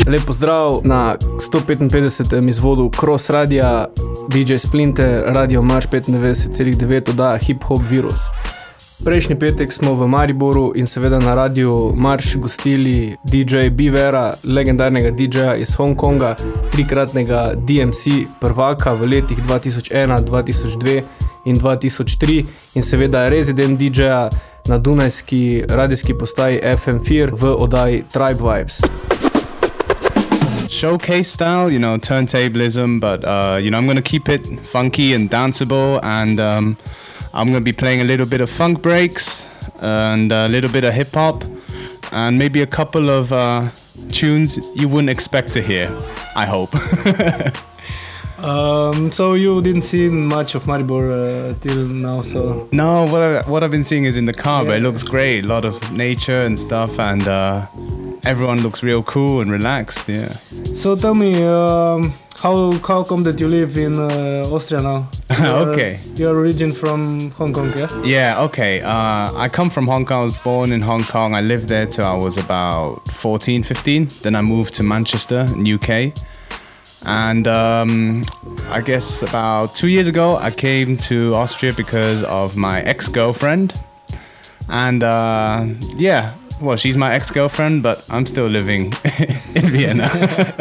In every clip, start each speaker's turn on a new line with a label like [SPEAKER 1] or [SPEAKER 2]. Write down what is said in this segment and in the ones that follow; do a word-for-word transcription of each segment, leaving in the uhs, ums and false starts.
[SPEAKER 1] Lep pozdrav na sto petinpetdesetem izvodu Cross Radia, D J Splinter, Radio Marš petindevetdeset celih devet oddaja Hip Hop Virus. Prejšnji petek smo v Mariboru in seveda na Radio Marš gostili D J B-Vera, legendarnega D J-ja iz Hongkonga, trikratnega D M C prvaka v letih dva tisoč ena, dva tisoč dve in dva tisoč tri in seveda rezident D J-ja na dunajski radijski postaji F M štiri v oddaji Tribe Vibes.
[SPEAKER 2] Showcase style, you know, turntablism, but uh, you know, I'm going to keep it funky and danceable, and um, I'm going to be playing a little bit of funk breaks and a little bit of hip hop and maybe a couple of uh, tunes you wouldn't expect to hear, I hope.
[SPEAKER 3] Um, so you didn't see much of Maribor uh, till now, so...
[SPEAKER 2] No, what, I, what I've been seeing is in the car, yeah. But it looks great. A lot of nature and stuff, and uh, everyone looks real cool and relaxed, yeah.
[SPEAKER 3] So tell me, um, how how come that you live in uh, Austria now? You're,
[SPEAKER 2] okay.
[SPEAKER 3] You're origin from Hong Kong, yeah?
[SPEAKER 2] Yeah, okay. Uh, I come from Hong Kong. I was born in Hong Kong. I lived there till I was about fourteen, fifteen. Then I moved to Manchester in U K. And um, I guess about two years ago, I came to Austria because of my ex-girlfriend. And uh, yeah, well, she's my ex-girlfriend, but I'm still living in Vienna.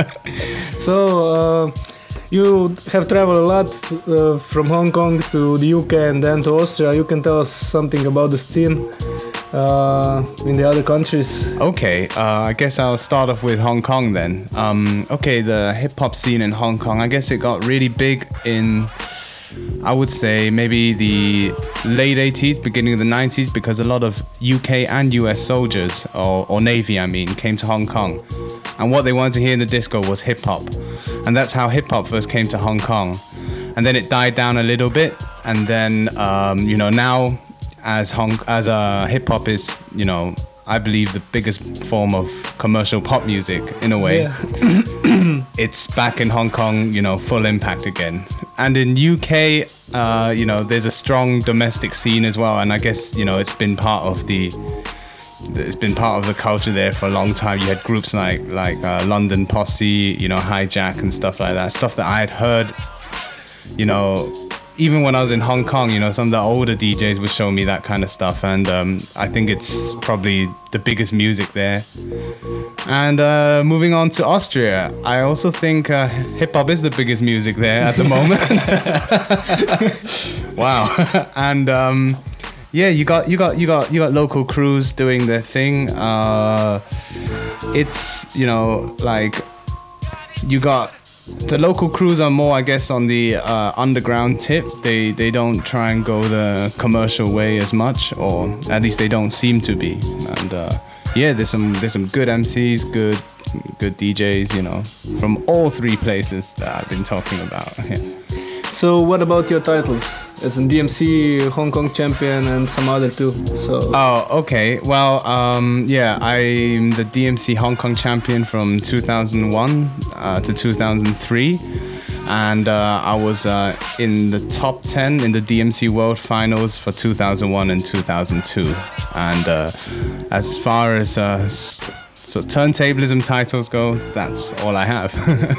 [SPEAKER 3] So uh, you have traveled a lot uh, from Hong Kong to the U K and then to Austria. You can tell us something about the scene uh, in the other countries.
[SPEAKER 2] Okay, uh, I guess I'll start off with Hong Kong then. Um, okay, the hip-hop scene in Hong Kong, I guess it got really big in, I would say, maybe the late eighties, beginning of the nineties, because a lot of U K and U S soldiers, or, or Navy, I mean, came to Hong Kong. And what they wanted to hear in the disco was hip-hop. And that's how hip-hop first came to Hong Kong. And then it died down a little bit. And then, um, you know, now as Hong as uh, hip-hop is, you know, I believe the biggest form of commercial pop music in a way. Yeah. It's back in Hong Kong, you know, full impact again. And in U K, uh, you know, there's a strong domestic scene as well. And I guess, you know, it's been part of the... It's been part of the culture there for a long time. You had groups like like uh, London Posse, you know, Hijack and stuff like that. Stuff that I had heard, you know, even when I was in Hong Kong, you know, some of the older D Js would show me that kind of stuff. And um, I think it's probably the biggest music there. And uh, moving on to Austria, I also think uh, hip-hop is the biggest music there at the moment. Wow. And... Um, Yeah, you got you got you got you got local crews doing their thing. Uh, it's you know like you got the local crews are more, I guess, on the uh, underground tip. They they don't try and go the commercial way as much, or at least they don't seem to be. And uh, yeah, there's some there's some good M Cs, good good D Js, you know, from all three places that I've been talking about. Yeah.
[SPEAKER 3] So what about your titles as a D M C, Hong Kong champion and some other too? So
[SPEAKER 2] Oh, okay. Well, um, yeah, I'm the D M C Hong Kong champion from two thousand one uh, to two thousand three. And uh, I was uh, in the top ten in the D M C World Finals for two thousand one and two thousand two. And uh, as far as uh, so turntablism titles go, that's all I have.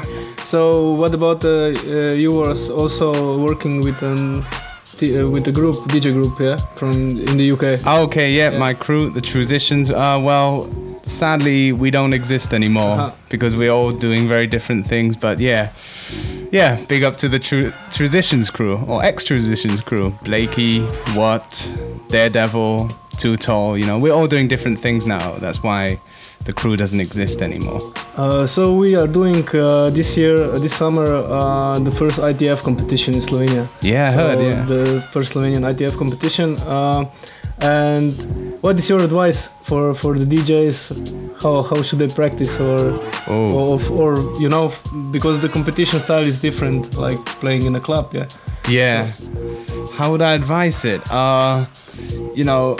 [SPEAKER 3] So what about uh, uh, you were also working with um, the, uh, with the group D J group, yeah, from in the U K?
[SPEAKER 2] Oh, okay, yeah, yeah, my crew, the Transitions. Uh, well, sadly, we don't exist anymore uh-huh. because we're all doing very different things. But yeah, yeah, big up to the tr- Transitions crew or ex-Transitions crew. Blakey, Watt, Daredevil, Too Tall. You know, we're all doing different things now. That's why the crew doesn't exist anymore.
[SPEAKER 3] Uh, so we are doing uh, this year, uh, this summer, uh, the first I T F competition in Slovenia.
[SPEAKER 2] Yeah, I
[SPEAKER 3] so
[SPEAKER 2] heard, yeah.
[SPEAKER 3] The first Slovenian I T F competition. Uh, and what is your advice for, for the D Js? How how should they practice, or,
[SPEAKER 2] oh.
[SPEAKER 3] or or you know, because the competition style is different, like playing in a club, yeah.
[SPEAKER 2] Yeah. So. How would I advise it? Uh, you know.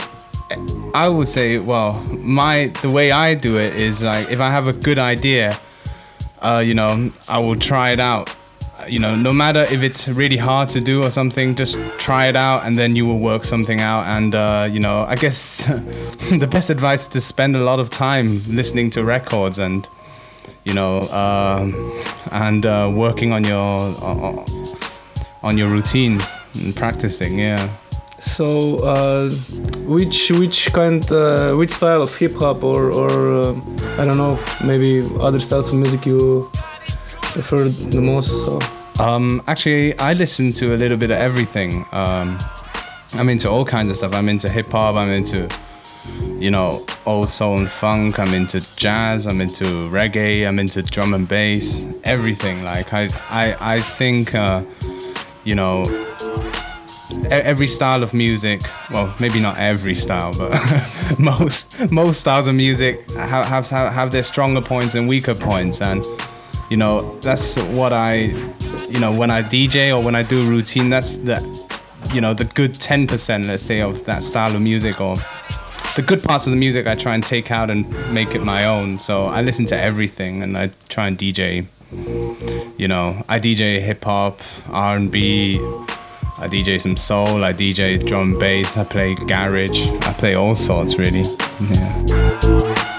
[SPEAKER 2] I would say, well, my the way I do it is like if I have a good idea, uh, you know, I will try it out. You know, no matter if it's really hard to do or something, just try it out and then you will work something out. And, uh, you know, I guess the best advice is to spend a lot of time listening to records and, you know, um, and uh, working on your uh, on your routines and practicing. Yeah.
[SPEAKER 3] So, uh, which which kind, uh, which style of hip hop or or uh, I don't know, maybe other styles of music you prefer the most? So.
[SPEAKER 2] Um, actually, I listen to a little bit of everything. Um, I'm into all kinds of stuff. I'm into hip hop. I'm into, you know, old soul and funk. I'm into jazz. I'm into reggae. I'm into drum and bass. Everything. Like I, I, I think, uh, you know. Every style of music, well, maybe not every style, but most most styles of music have, have have their stronger points and weaker points, and you know that's what I, you know, when I D J or when I do routine, that's the, you know, the good ten percent, let's say, of that style of music, or the good parts of the music I try and take out and make it my own. So I listen to everything and I try and D J. You know, I D J hip hop, R and B. I D J some soul, I D J drum and bass, I play garage, I play all sorts really. Yeah.